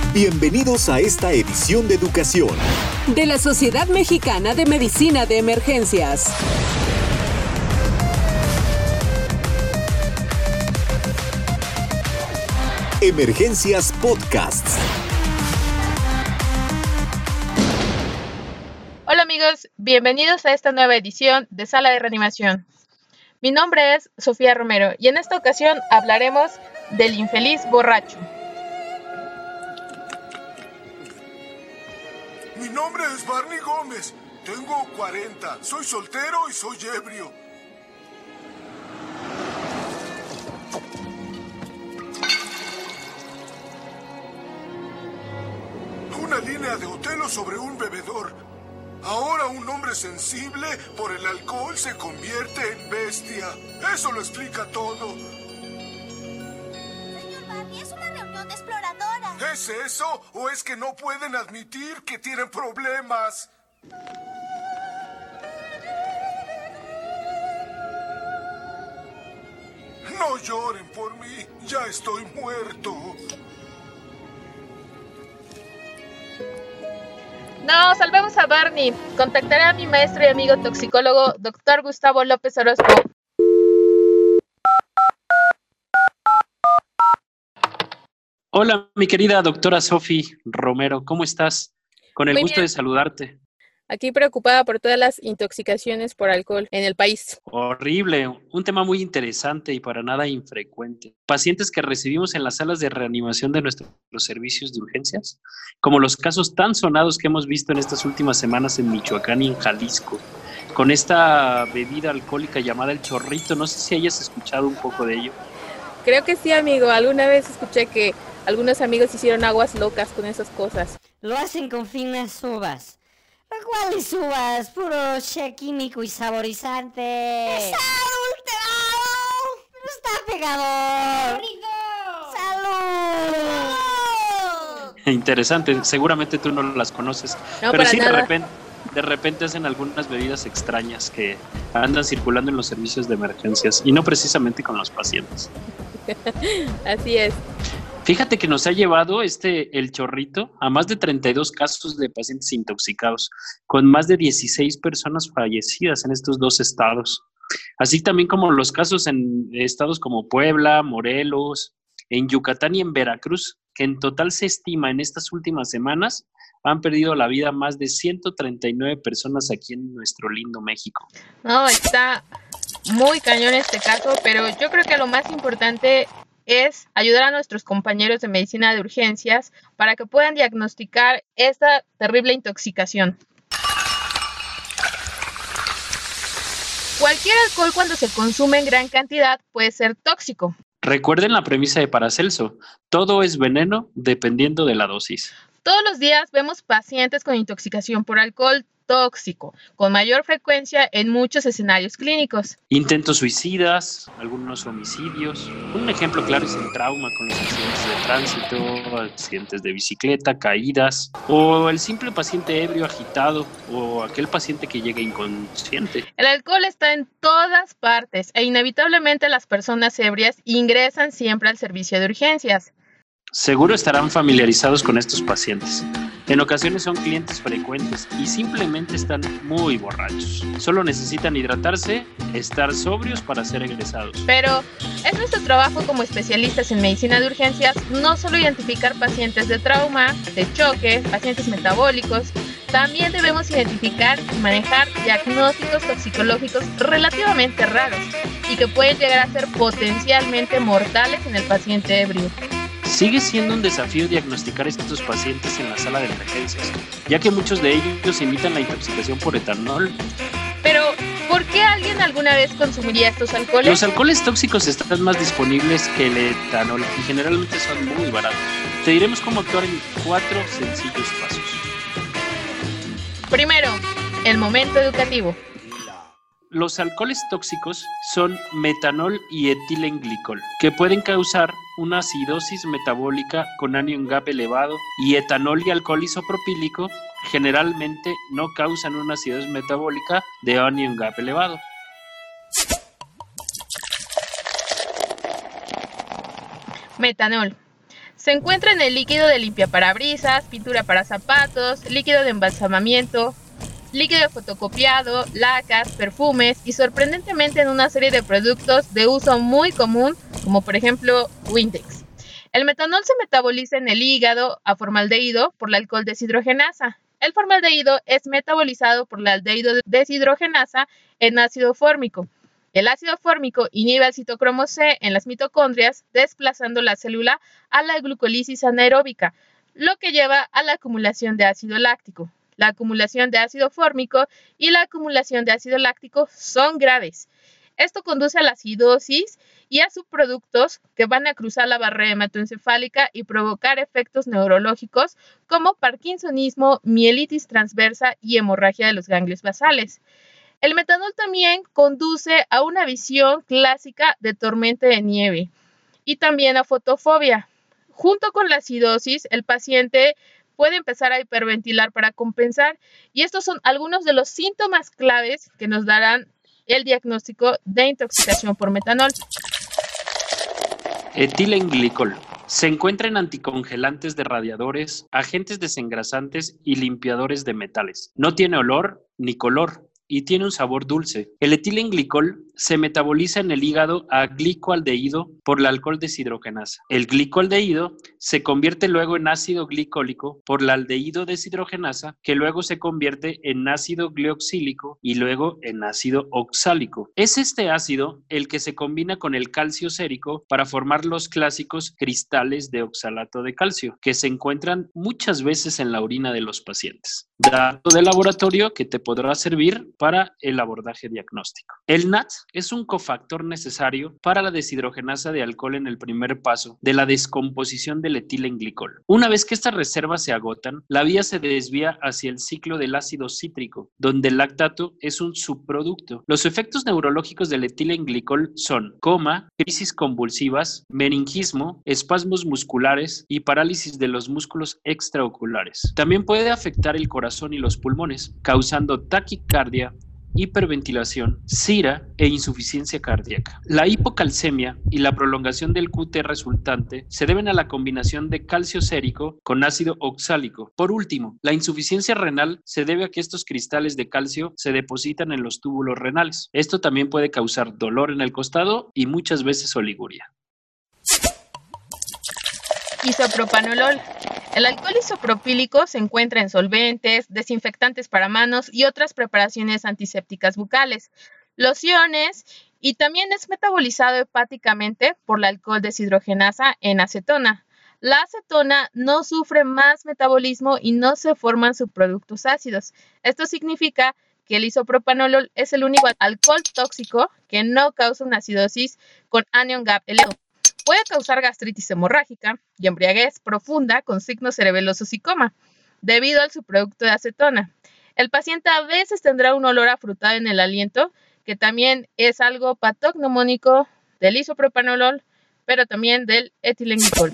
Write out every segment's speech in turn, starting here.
Bienvenidos a esta edición de Educación de la Sociedad Mexicana de Medicina de Emergencias. Emergencias Podcasts. Hola amigos, bienvenidos a esta nueva edición de Sala de Reanimación. Mi nombre es Sofía Romero y en esta ocasión hablaremos del infeliz borracho. Mi nombre es Barney Gómez, tengo 40, soy soltero y soy ebrio. Una línea de Otelo sobre un bebedor. Ahora un hombre sensible por el alcohol se convierte en bestia. Eso lo explica todo. Señor Barney, es una reunión de exploradoras. ¿Es eso o es que no pueden admitir que tienen problemas? No lloren por mí, ya estoy muerto. No, salvemos a Barney. Contactaré a mi maestro y amigo toxicólogo, Dr. Gustavo López Orozco. Hola, mi querida doctora Sofi Romero, ¿cómo estás? Con el Muy gusto bien. de saludarte. Aquí preocupada por todas las intoxicaciones por alcohol en el país. Horrible, un tema muy interesante y para nada infrecuente. Pacientes que recibimos en las salas de reanimación de nuestros servicios de urgencias, como los casos tan sonados que hemos visto en estas últimas semanas en Michoacán y en Jalisco, con esta bebida alcohólica llamada el chorrito. No sé si hayas escuchado un poco de ello. Creo que sí, amigo. Alguna vez escuché que algunos amigos hicieron aguas locas con esas cosas. Lo hacen con finas uvas. ¿Cuáles uvas? Puro che químico y saborizante. ¡Está adulterado! ¡Pero está pegador! ¡Salud! Interesante, seguramente tú no las conoces, No, pero para sí nada. de repente hacen algunas bebidas extrañas que andan circulando en los servicios de emergencias y no precisamente con los pacientes. Así es. Fíjate que nos ha llevado el chorrito a más de 32 casos de pacientes intoxicados, con más de 16 personas fallecidas en estos dos estados. Así también como los casos en estados como Puebla, Morelos, en Yucatán y en Veracruz, que en total se estima en estas últimas semanas han perdido la vida más de 139 personas aquí en nuestro lindo México. No, está muy cañón este caso, pero yo creo que lo más importante es ayudar a nuestros compañeros de medicina de urgencias para que puedan diagnosticar esta terrible intoxicación. Cualquier alcohol cuando se consume en gran cantidad puede ser tóxico. Recuerden la premisa de Paracelso, todo es veneno dependiendo de la dosis. Todos los días vemos pacientes con intoxicación por alcohol tóxico, con mayor frecuencia en muchos escenarios clínicos. Intentos suicidas, algunos homicidios. Un ejemplo claro es el trauma con los accidentes de tránsito, accidentes de bicicleta, caídas, o el simple paciente ebrio agitado, o aquel paciente que llega inconsciente. El alcohol está en todas partes e inevitablemente las personas ebrias ingresan siempre al servicio de urgencias. Seguro estarán familiarizados con estos pacientes. En ocasiones son clientes frecuentes y simplemente están muy borrachos. Solo necesitan hidratarse, estar sobrios para ser egresados. Pero es nuestro trabajo como especialistas en medicina de urgencias no solo identificar pacientes de trauma, de choque, pacientes metabólicos, también debemos identificar y manejar diagnósticos toxicológicos relativamente raros y que pueden llegar a ser potencialmente mortales en el paciente ebrio. Sigue siendo un desafío diagnosticar a estos pacientes en la sala de emergencias, ya que muchos de ellos imitan la intoxicación por etanol. Pero, ¿por qué alguien alguna vez consumiría estos alcoholes? Los alcoholes tóxicos están más disponibles que el etanol y generalmente son muy baratos. Te diremos cómo actuar en 4 sencillos pasos. Primero, el momento educativo. Los alcoholes tóxicos son metanol y etilenglicol, que pueden causar una acidosis metabólica con anion gap elevado, y etanol y alcohol isopropílico generalmente no causan una acidosis metabólica de anion gap elevado. Metanol. Se encuentra en el líquido de limpiaparabrisas, pintura para zapatos, líquido de embalsamamiento, líquido de fotocopiado, lacas, perfumes y sorprendentemente en una serie de productos de uso muy común, como por ejemplo Windex. El metanol se metaboliza en el hígado a formaldehído por la alcohol deshidrogenasa. El formaldehído es metabolizado por la aldehído deshidrogenasa en ácido fórmico. El ácido fórmico inhibe al citocromo C en las mitocondrias, desplazando la célula a la glucólisis anaeróbica, lo que lleva a la acumulación de ácido láctico. La acumulación de ácido fórmico y la acumulación de ácido láctico son graves. Esto conduce a la acidosis y a subproductos que van a cruzar la barrera hematoencefálica y provocar efectos neurológicos como parkinsonismo, mielitis transversa y hemorragia de los ganglios basales. El metanol también conduce a una visión clásica de tormenta de nieve y también a fotofobia. Junto con la acidosis, el paciente puede empezar a hiperventilar para compensar y estos son algunos de los síntomas claves que nos darán el diagnóstico de intoxicación por metanol. Etilenglicol. Se encuentra en anticongelantes de radiadores, agentes desengrasantes y limpiadores de metales. No tiene olor ni color y tiene un sabor dulce. El etilenglicol se metaboliza en el hígado a glicoaldehído por la alcohol deshidrogenasa. El glicoaldehído se convierte luego en ácido glicólico por la aldehído deshidrogenasa, que luego se convierte en ácido glioxílico y luego en ácido oxálico. Es este ácido el que se combina con el calcio sérico para formar los clásicos cristales de oxalato de calcio, que se encuentran muchas veces en la orina de los pacientes. Dato de laboratorio que te podrá servir para el abordaje diagnóstico. El NAT es un cofactor necesario para la deshidrogenasa de alcohol en el primer paso de la descomposición del etilenglicol. Una vez que estas reservas se agotan, la vía se desvía hacia el ciclo del ácido cítrico, donde el lactato es un subproducto. Los efectos neurológicos del etilenglicol son coma, crisis convulsivas, meningismo, espasmos musculares y parálisis de los músculos extraoculares. También puede afectar el corazón y los pulmones, causando taquicardia, hiperventilación, sira e insuficiencia cardíaca. La hipocalcemia y la prolongación del QT resultante se deben a la combinación de calcio sérico con ácido oxálico. Por último, la insuficiencia renal se debe a que estos cristales de calcio se depositan en los túbulos renales. Esto también puede causar dolor en el costado y muchas veces oliguria. Isopropanolol. El alcohol isopropílico se encuentra en solventes, desinfectantes para manos y otras preparaciones antisépticas bucales, lociones y también es metabolizado hepáticamente por la alcohol deshidrogenasa en acetona. La acetona no sufre más metabolismo y no se forman subproductos ácidos. Esto significa que el isopropanolol es el único alcohol tóxico que no causa una acidosis con anion gap elevado. Puede causar gastritis hemorrágica y embriaguez profunda con signos cerebelosos y coma, debido al subproducto de acetona. El paciente a veces tendrá un olor afrutado en el aliento, que también es algo patognomónico del isopropanolol, pero también del etilenglicol.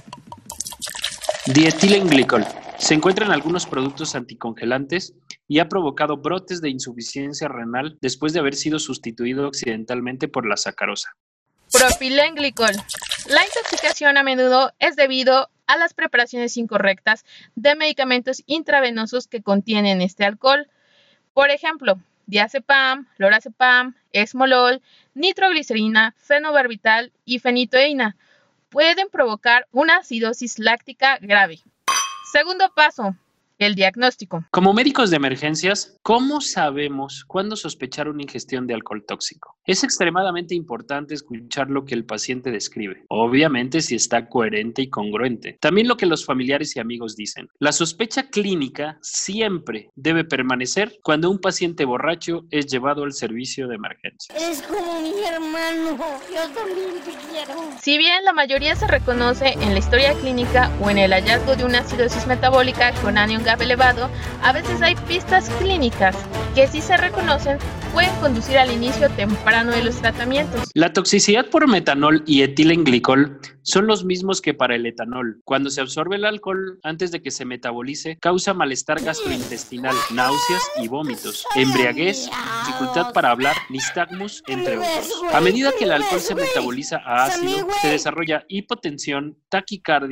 Dietilenglicol. Se encuentra en algunos productos anticongelantes y ha provocado brotes de insuficiencia renal después de haber sido sustituido accidentalmente por la sacarosa. Propilenglicol. La intoxicación a menudo es debido a las preparaciones incorrectas de medicamentos intravenosos que contienen este alcohol. Por ejemplo, diazepam, lorazepam, esmolol, nitroglicerina, fenobarbital y fenitoína pueden provocar una acidosis láctica grave. Segundo paso, el diagnóstico. Como médicos de emergencias, ¿cómo sabemos cuándo sospechar una ingestión de alcohol tóxico? Es extremadamente importante escuchar lo que el paciente describe, obviamente si está coherente y congruente. También lo que los familiares y amigos dicen. La sospecha clínica siempre debe permanecer cuando un paciente borracho es llevado al servicio de emergencias. Eres como mi hermano, yo también te quiero. Si bien la mayoría se reconoce en la historia clínica o en el hallazgo de una acidosis metabólica con anion gap elevado, a veces hay pistas clínicas que si se reconocen pueden conducir al inicio temprano de los tratamientos. La toxicidad por metanol y etilenglicol son los mismos que para el etanol. Cuando se absorbe el alcohol antes de que se metabolice, causa malestar gastrointestinal, náuseas y vómitos, embriaguez, dificultad para hablar, nistagmus, entre otros. A medida que el alcohol se metaboliza a ácido, se desarrolla hipotensión, taquicardia,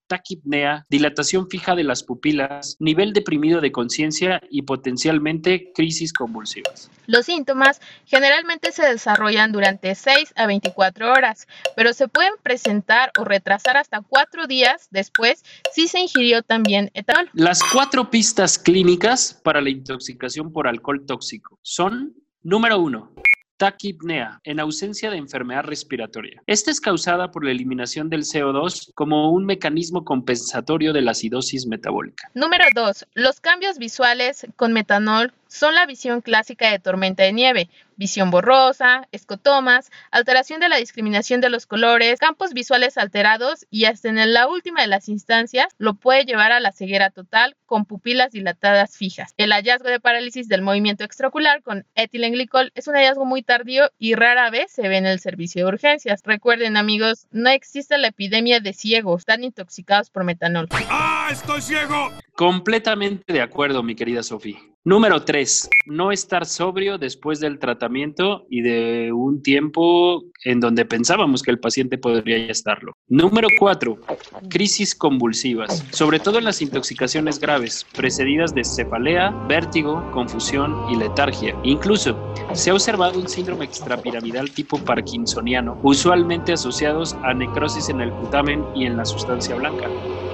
taquipnea, dilatación fija de las pupilas, nivel deprimido de conciencia y potencialmente crisis convulsivas. Los síntomas generalmente se desarrollan durante 6 a 24 horas, pero se pueden presentar o retrasar hasta 4 días después si se ingirió también etanol. Las 4 pistas clínicas para la intoxicación por alcohol tóxico son: número 1. Taquipnea, en ausencia de enfermedad respiratoria. Esta es causada por la eliminación del CO2 como un mecanismo compensatorio de la acidosis metabólica. Número 2. Los cambios visuales con metanol son la visión clásica de tormenta de nieve, visión borrosa, escotomas, alteración de la discriminación de los colores, campos visuales alterados y hasta en la última de las instancias lo puede llevar a la ceguera total con pupilas dilatadas fijas. El hallazgo de parálisis del movimiento extraocular con etilenglicol es un hallazgo muy tardío y rara vez se ve en el servicio de urgencias. Recuerden, amigos, no existe la epidemia de ciegos, están intoxicados por metanol. ¡Ah, estoy ciego! Completamente de acuerdo, mi querida Sofía. Número 3. No estar sobrio después del tratamiento y de un tiempo en donde pensábamos que el paciente podría ya estarlo. Número 4. Crisis convulsivas, sobre todo en las intoxicaciones graves, precedidas de cefalea, vértigo, confusión y letargia. Incluso se ha observado un síndrome extrapiramidal tipo parkinsoniano, usualmente asociados a necrosis en el putamen y en la sustancia blanca.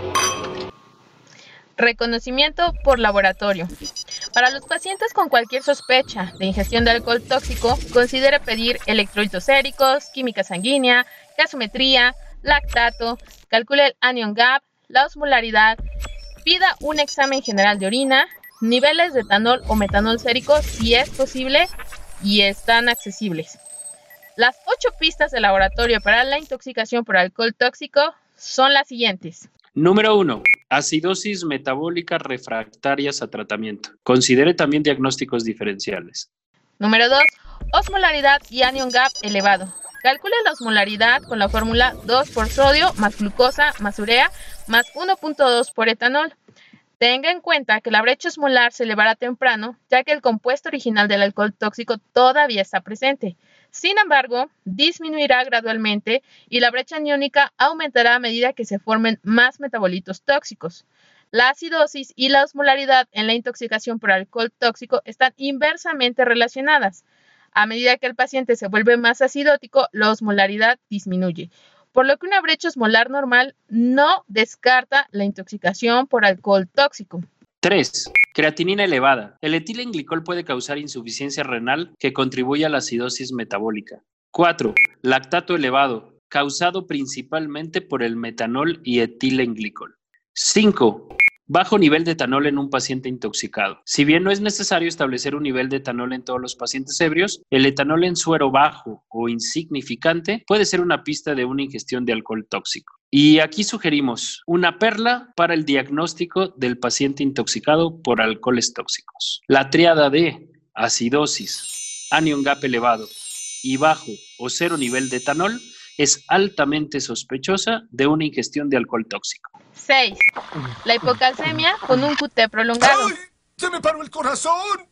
Reconocimiento por laboratorio. Para los pacientes con cualquier sospecha de ingestión de alcohol tóxico, considere pedir electrolitos séricos, química sanguínea, gasometría, lactato, calcule el anion gap, la osmolaridad, pida un examen general de orina, niveles de etanol o metanol sérico si es posible y están accesibles. Las 8 pistas de laboratorio para la intoxicación por alcohol tóxico son las siguientes. Número 1. Acidosis metabólica refractarias a tratamiento. Considere también diagnósticos diferenciales. Número 2. Osmolaridad y anion gap elevado. Calcule la osmolaridad con la fórmula 2 por sodio más glucosa más urea más 1.2 por etanol. Tenga en cuenta que la brecha osmolar se elevará temprano, ya que el compuesto original del alcohol tóxico todavía está presente. Sin embargo, disminuirá gradualmente y la brecha aniónica aumentará a medida que se formen más metabolitos tóxicos. La acidosis y la osmolaridad en la intoxicación por alcohol tóxico están inversamente relacionadas. A medida que el paciente se vuelve más acidótico, la osmolaridad disminuye, por lo que una brecha osmolar normal no descarta la intoxicación por alcohol tóxico. 3. Creatinina elevada. El etilenglicol puede causar insuficiencia renal que contribuye a la acidosis metabólica. 4. Lactato elevado, causado principalmente por el metanol y etilenglicol. 5. Bajo nivel de etanol en un paciente intoxicado. Si bien no es necesario establecer un nivel de etanol en todos los pacientes ebrios, el etanol en suero bajo o insignificante puede ser una pista de una ingestión de alcohol tóxico. Y aquí sugerimos una perla para el diagnóstico del paciente intoxicado por alcoholes tóxicos. La tríada de acidosis, anion gap elevado y bajo o cero nivel de etanol es altamente sospechosa de una ingestión de alcohol tóxico. 6. La hipocalcemia con un QT prolongado. ¡Ay! ¡Se me paró el corazón!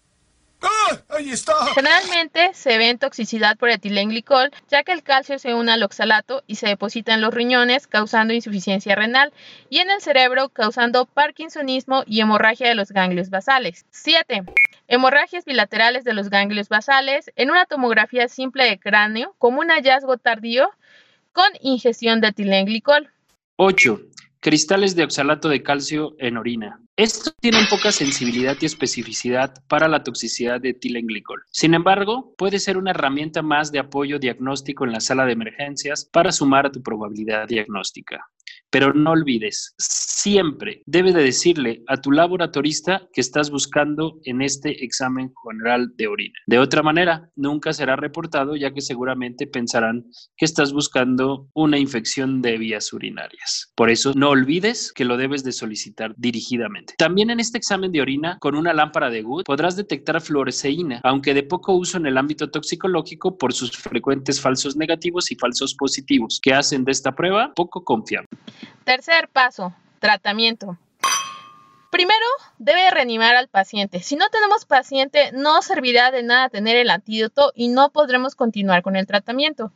¡Ah! ¡Ahí está! Generalmente se ve en toxicidad por etilenglicol, ya que el calcio se une al oxalato y se deposita en los riñones, causando insuficiencia renal, y en el cerebro, causando parkinsonismo y hemorragia de los ganglios basales. 7. Hemorragias bilaterales de los ganglios basales en una tomografía simple de cráneo, como un hallazgo tardío con ingestión de etilenglicol. 8. Cristales de oxalato de calcio en orina. Estos tienen poca sensibilidad y especificidad para la toxicidad de etilenglicol. Sin embargo, puede ser una herramienta más de apoyo diagnóstico en la sala de emergencias para sumar a tu probabilidad diagnóstica. Pero no olvides, siempre debes de decirle a tu laboratorista que estás buscando en este examen general de orina. De otra manera, nunca será reportado, ya que seguramente pensarán que estás buscando una infección de vías urinarias. Por eso, no olvides que lo debes de solicitar dirigidamente. También en este examen de orina, con una lámpara de Wood, podrás detectar fluoresceína, aunque de poco uso en el ámbito toxicológico por sus frecuentes falsos negativos y falsos positivos, que hacen de esta prueba poco confiable. Tercer paso, tratamiento. Primero, debe reanimar al paciente. Si no tenemos paciente, no servirá de nada tener el antídoto y no podremos continuar con el tratamiento.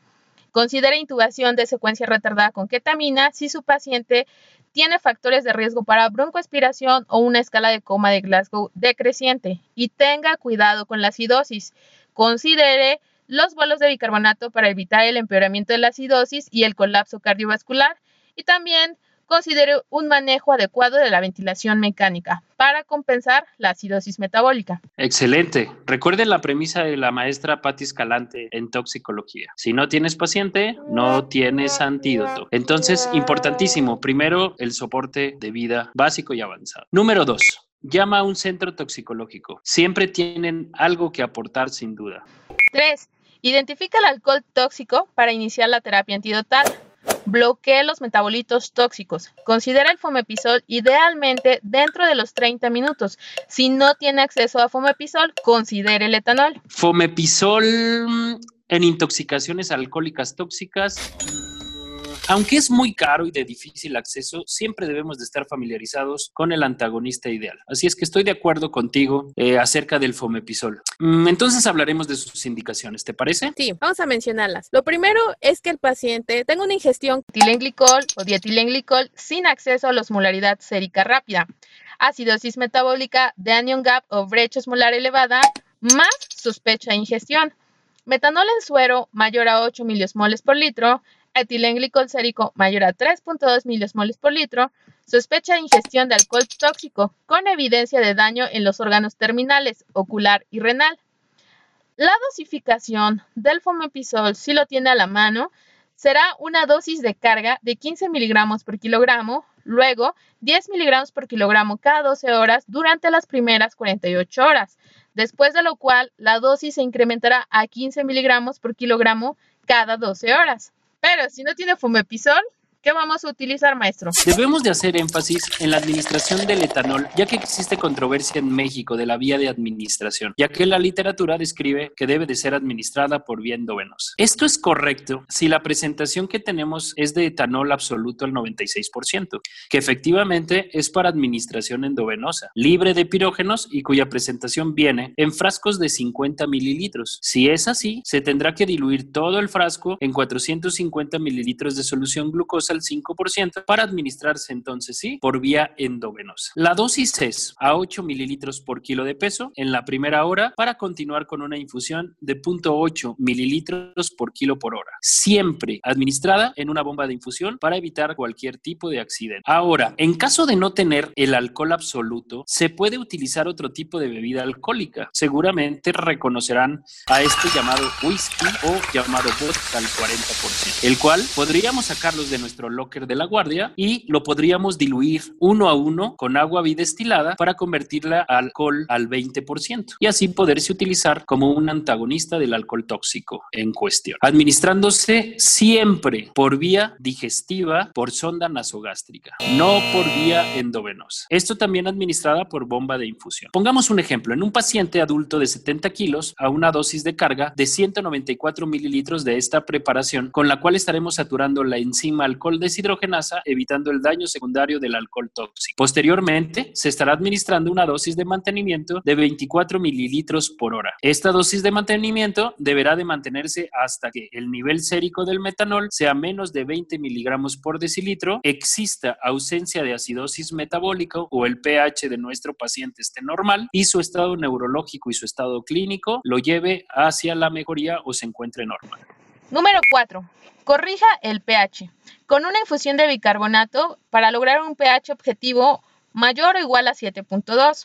Considere intubación de secuencia retardada con ketamina si su paciente tiene factores de riesgo para broncoaspiración o una escala de coma de Glasgow decreciente. Y tenga cuidado con la acidosis. Considere los bolos de bicarbonato para evitar el empeoramiento de la acidosis y el colapso cardiovascular. Y también considere un manejo adecuado de la ventilación mecánica para compensar la acidosis metabólica. Excelente. Recuerden la premisa de la maestra Patti Escalante en toxicología. Si no tienes paciente, no tienes antídoto. Entonces, importantísimo. Primero, el soporte de vida básico y avanzado. Número 2. Llama a un centro toxicológico. Siempre tienen algo que aportar sin duda. 3. Identifica el alcohol tóxico para iniciar la terapia antidotal. Bloquee los metabolitos tóxicos. Considera el Fomepisol idealmente dentro de los 30 minutos. Si no tiene acceso a Fomepisol, considere el etanol. Fomepisol en intoxicaciones alcohólicas tóxicas. Aunque es muy caro y de difícil acceso, siempre debemos de estar familiarizados con el antagonista ideal. Así es que estoy de acuerdo contigo acerca del Fomepisol. Entonces hablaremos de sus indicaciones, ¿te parece? Sí, vamos a mencionarlas. Lo primero es que el paciente tenga una ingestión de etilenglicol o dietilenglicol sin acceso a la osmolaridad sérica rápida, acidosis metabólica de anion gap o brecha osmolar elevada, más sospecha de ingestión, metanol en suero mayor a 8 miliosmoles por litro, etilenglicol sérico mayor a 3.2 miliosmoles por litro, sospecha de ingestión de alcohol tóxico con evidencia de daño en los órganos terminales, ocular y renal. La dosificación del Fomepisol, si lo tiene a la mano, será una dosis de carga de 15 miligramos por kilogramo, luego 10 miligramos por kilogramo cada 12 horas durante las primeras 48 horas, después de lo cual la dosis se incrementará a 15 miligramos por kilogramo cada 12 horas. Pero si no tiene Fomepisol, ¿qué vamos a utilizar, maestro? Debemos de hacer énfasis en la administración del etanol, ya que existe controversia en México de la vía de administración, ya que la literatura describe que debe de ser administrada por vía endovenosa. Esto es correcto si la presentación que tenemos es de etanol absoluto al 96%, que efectivamente es para administración endovenosa, libre de pirógenos y cuya presentación viene en frascos de 50 mililitros. Si es así, se tendrá que diluir todo el frasco en 450 mililitros de solución glucosa al 5% para administrarse entonces sí por vía endovenosa. La dosis es a 8 mililitros por kilo de peso en la primera hora para continuar con una infusión de 0.8 mililitros por kilo por hora, siempre administrada en una bomba de infusión para evitar cualquier tipo de accidente. Ahora, en caso de no tener el alcohol absoluto, se puede utilizar otro tipo de bebida alcohólica. Seguramente reconocerán a este llamado whisky o llamado vodka al 40%, el cual podríamos sacarlos de nuestro locker de la guardia y lo podríamos diluir 1 a 1 con agua bidestilada para convertirla a alcohol al 20% y así poderse utilizar como un antagonista del alcohol tóxico en cuestión, administrándose siempre por vía digestiva por sonda nasogástrica, no por vía endovenosa. Esto también administrada por bomba de infusión. Pongamos un ejemplo, en un paciente adulto de 70 kilos a una dosis de carga de 194 mililitros de esta preparación, con la cual estaremos saturando la enzima alcohol deshidrogenasa, evitando el daño secundario del alcohol tóxico. Posteriormente, se estará administrando una dosis de mantenimiento de 24 mililitros por hora. Esta dosis de mantenimiento deberá de mantenerse hasta que el nivel sérico del metanol sea menos de 20 miligramos por decilitro, exista ausencia de acidosis metabólica o el pH de nuestro paciente esté normal y su estado neurológico y su estado clínico lo lleve hacia la mejoría o se encuentre normal. Número 4. Corrija el pH con una infusión de bicarbonato para lograr un pH objetivo mayor o igual a 7.2.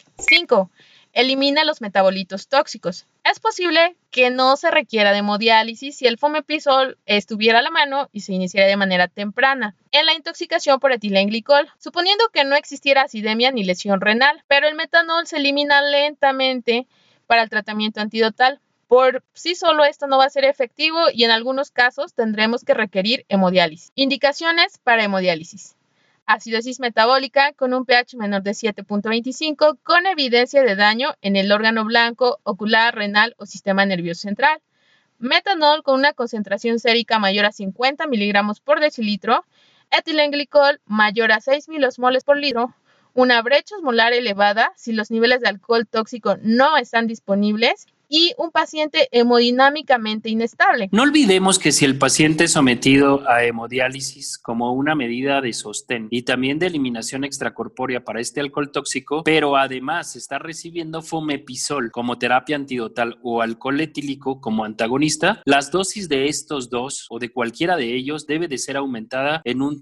5. Elimina los metabolitos tóxicos. Es posible que no se requiera de hemodiálisis si el Fomepisol estuviera a la mano y se iniciara de manera temprana en la intoxicación por etilenglicol, suponiendo que no existiera acidemia ni lesión renal, pero el metanol se elimina lentamente para el tratamiento antidotal. Por sí solo esto no va a ser efectivo y en algunos casos tendremos que requerir hemodiálisis. Indicaciones para hemodiálisis. Acidosis metabólica con un pH menor de 7.25 con evidencia de daño en el órgano blanco, ocular, renal o sistema nervioso central. Metanol con una concentración sérica mayor a 50 miligramos por decilitro. Etilenglicol mayor a 6 milosmoles por litro. Una brecha osmolar elevada si los niveles de alcohol tóxico no están disponibles y un paciente hemodinámicamente inestable. No olvidemos que si el paciente es sometido a hemodiálisis como una medida de sostén y también de eliminación extracorpórea para este alcohol tóxico, pero además está recibiendo fomepizol como terapia antidotal o alcohol etílico como antagonista, las dosis de estos dos o de cualquiera de ellos debe de ser aumentada en un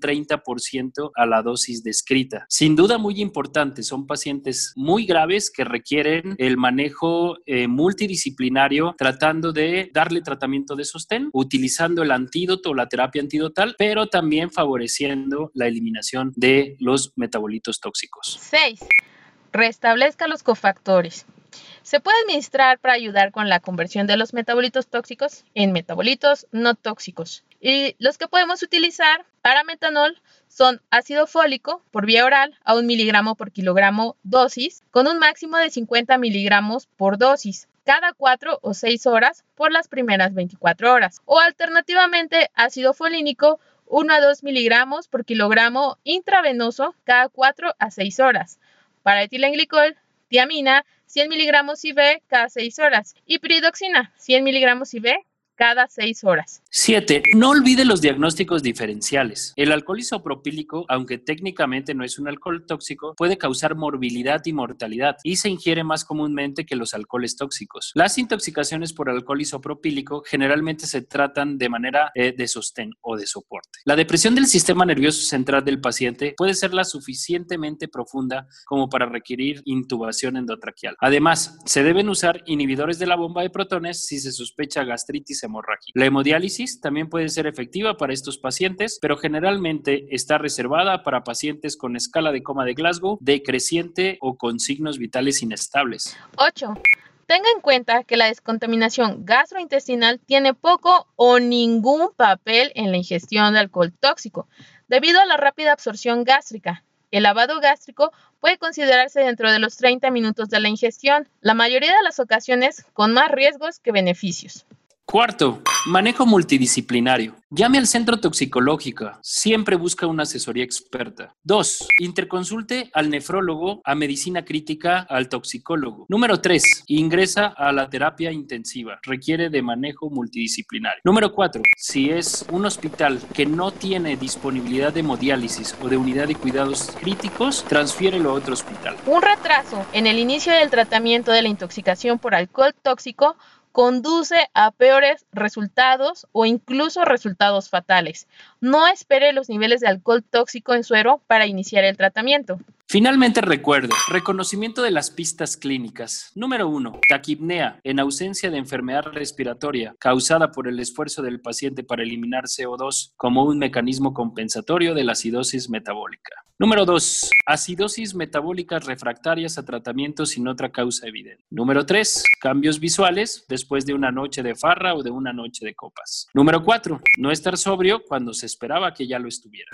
30% a la dosis descrita. Sin duda muy importante, son pacientes muy graves que requieren el manejo multidisciplinario, tratando de darle tratamiento de sostén, utilizando el antídoto o la terapia antidotal, pero también favoreciendo la eliminación de los metabolitos tóxicos. 6. Restablezca los cofactores. Se puede administrar para ayudar con la conversión de los metabolitos tóxicos en metabolitos no tóxicos. Y los que podemos utilizar para metanol son ácido fólico por vía oral a 1 miligramo por kilogramo dosis, con un máximo de 50 miligramos por dosis, cada 4 o 6 horas por las primeras 24 horas. O alternativamente, ácido folínico 1 a 2 miligramos por kilogramo intravenoso cada 4 a 6 horas. Para etilenglicol, tiamina 100 miligramos IV cada 6 horas y piridoxina 100 miligramos IV cada 6 horas. 7. No olvide los diagnósticos diferenciales. El alcohol isopropílico, aunque técnicamente no es un alcohol tóxico, puede causar morbilidad y mortalidad y se ingiere más comúnmente que los alcoholes tóxicos. Las intoxicaciones por alcohol isopropílico generalmente se tratan de manera de sostén o de soporte. La depresión del sistema nervioso central del paciente puede ser la suficientemente profunda como para requerir intubación endotraqueal. Además, se deben usar inhibidores de la bomba de protones si se sospecha gastritis hemorrágica. La hemodiálisis también puede ser efectiva para estos pacientes, pero generalmente está reservada para pacientes con escala de coma de Glasgow decreciente o con signos vitales inestables. 8. Tenga en cuenta que la descontaminación gastrointestinal tiene poco o ningún papel en la ingestión de alcohol tóxico, debido a la rápida absorción gástrica. El lavado gástrico puede considerarse dentro de los 30 minutos de la ingestión, la mayoría de las ocasiones con más riesgos que beneficios. 4. Manejo multidisciplinario. Llame al centro toxicológico. Siempre busca una asesoría experta. 2. Interconsulte al nefrólogo, a medicina crítica, al toxicólogo. Número 3. Ingresa a la terapia intensiva. Requiere de manejo multidisciplinario. Número 4. Si es un hospital que no tiene disponibilidad de hemodiálisis o de unidad de cuidados críticos, transfiérelo a otro hospital. Un retraso en el inicio del tratamiento de la intoxicación por alcohol tóxico conduce a peores resultados o incluso resultados fatales. No espere los niveles de alcohol tóxico en suero para iniciar el tratamiento. Finalmente recuerde, reconocimiento de las pistas clínicas. Número 1, taquipnea en ausencia de enfermedad respiratoria causada por el esfuerzo del paciente para eliminar CO2 como un mecanismo compensatorio de la acidosis metabólica. Número 2, acidosis metabólicas refractarias a tratamiento sin otra causa evidente. Número 3, cambios visuales después de una noche de farra o de una noche de copas. Número 4, no estar sobrio cuando se esperaba que ya lo estuviera.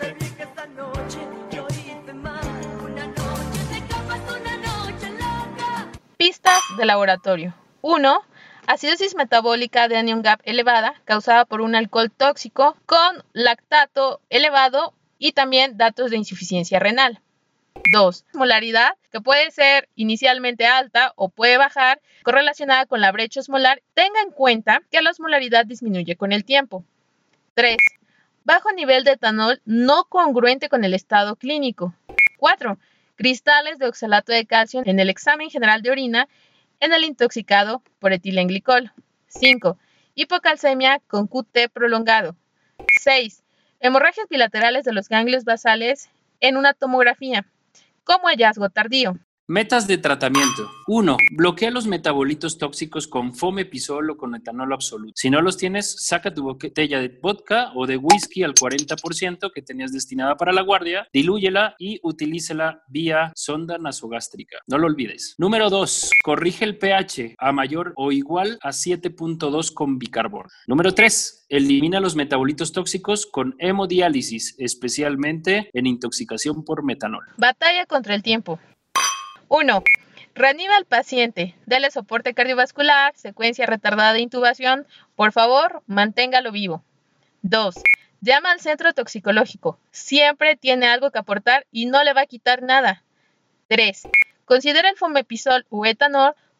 Pistas de laboratorio. 1. Acidosis metabólica de anion gap elevada causada por un alcohol tóxico con lactato elevado y también datos de insuficiencia renal. 2. Molaridad, que puede ser inicialmente alta o puede bajar, correlacionada con la brecha osmolar. Tenga en cuenta que la osmolaridad disminuye con el tiempo. 3. Bajo nivel de etanol no congruente con el estado clínico. 4. Cristales de oxalato de calcio en el examen general de orina en el intoxicado por etilenglicol. 5. Hipocalcemia con QT prolongado. 6. Hemorragias bilaterales de los ganglios basales en una tomografía, como hallazgo tardío. Metas de tratamiento. 1. Bloquea los metabolitos tóxicos con fomepizol o con etanol absoluto. Si no los tienes, saca tu botella de vodka o de whisky al 40% que tenías destinada para la guardia, dilúyela y utilícela vía sonda nasogástrica. No lo olvides. Número 2. Corrige el pH a mayor o igual a 7.2 con bicarbonato. Número 3. Elimina los metabolitos tóxicos con hemodiálisis, especialmente en intoxicación por metanol. Batalla contra el tiempo. 1. Reanima al paciente. Dele soporte cardiovascular, secuencia retardada de intubación. Por favor, manténgalo vivo. 2. Llama al centro toxicológico. Siempre tiene algo que aportar y no le va a quitar nada. 3. Considera el fomepizol o etanol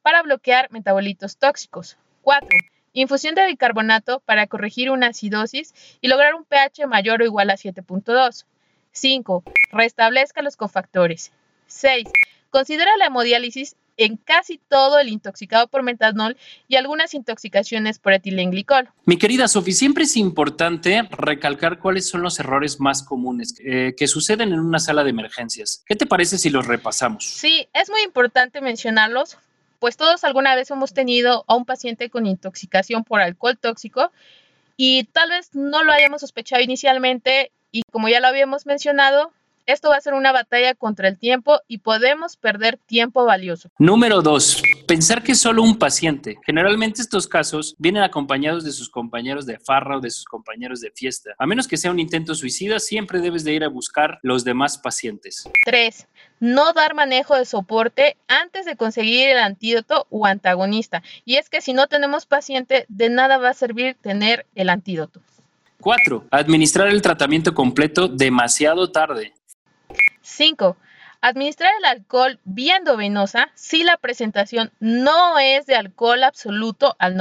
para bloquear metabolitos tóxicos. 4. Infusión de bicarbonato para corregir una acidosis y lograr un pH mayor o igual a 7.2. 5. Restablezca los cofactores. 6. Considera la hemodiálisis en casi todo el intoxicado por metanol y algunas intoxicaciones por etilenglicol. Mi querida Sofi, siempre es importante recalcar cuáles son los errores más comunes que suceden en una sala de emergencias. ¿Qué te parece si los repasamos? Sí, es muy importante mencionarlos, pues todos alguna vez hemos tenido a un paciente con intoxicación por alcohol tóxico y tal vez no lo hayamos sospechado inicialmente y como ya lo habíamos mencionado, esto va a ser una batalla contra el tiempo y podemos perder tiempo valioso. Número 2. Pensar que es solo un paciente. Generalmente estos casos vienen acompañados de sus compañeros de farra o de sus compañeros de fiesta. A menos que sea un intento suicida, siempre debes de ir a buscar los demás pacientes. 3. No dar manejo de soporte antes de conseguir el antídoto o antagonista. Y es que si no tenemos paciente, de nada va a servir tener el antídoto. 4. Administrar el tratamiento completo demasiado tarde. 5. Administrar el alcohol vía endovenosa si la presentación no es de alcohol absoluto al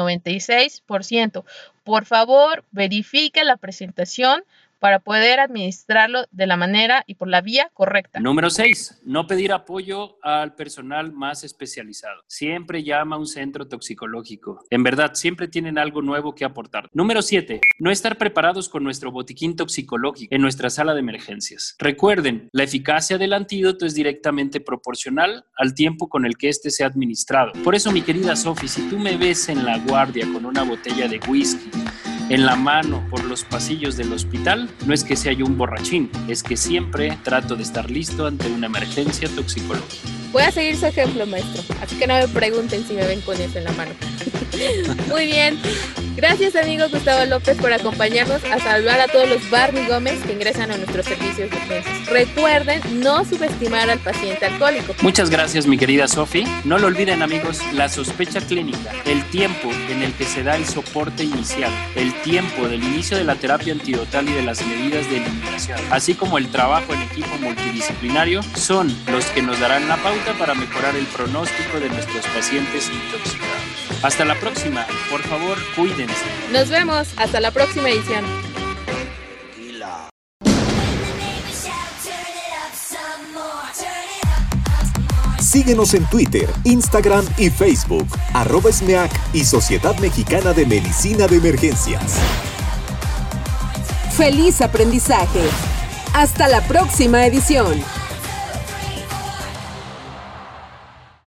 96%. Por favor, verifique la presentación para poder administrarlo de la manera y por la vía correcta. Número 6. No pedir apoyo al personal más especializado. Siempre llama a un centro toxicológico. En verdad, siempre tienen algo nuevo que aportar. Número 7. No estar preparados con nuestro botiquín toxicológico en nuestra sala de emergencias. Recuerden, la eficacia del antídoto es directamente proporcional al tiempo con el que éste sea administrado. Por eso, mi querida Sofi, si tú me ves en la guardia con una botella de whisky en la mano por los pasillos del hospital, no es que sea yo un borrachín, es que siempre trato de estar listo ante una emergencia toxicológica. Voy a seguir su ejemplo, maestro, así que no me pregunten si me ven con eso en la mano. Muy bien, gracias amigo Gustavo López por acompañarnos a salvar a todos los Barney Gómez que ingresan a nuestros servicios de urgencias. Recuerden no subestimar al paciente alcohólico. Muchas gracias mi querida Sofi. No lo olviden amigos, la sospecha clínica, el tiempo en el que se da el soporte inicial, el tiempo del inicio de la terapia antidotal y de las medidas de eliminación, así como el trabajo en equipo multidisciplinario, son los que nos darán la pauta para mejorar el pronóstico de nuestros pacientes intoxicados. Hasta la próxima, por favor, cuídense. Nos vemos, hasta la próxima edición. Síguenos en Twitter, Instagram y Facebook, @SMEAC y Sociedad Mexicana de Medicina de Emergencias. ¡Feliz aprendizaje! ¡Hasta la próxima edición!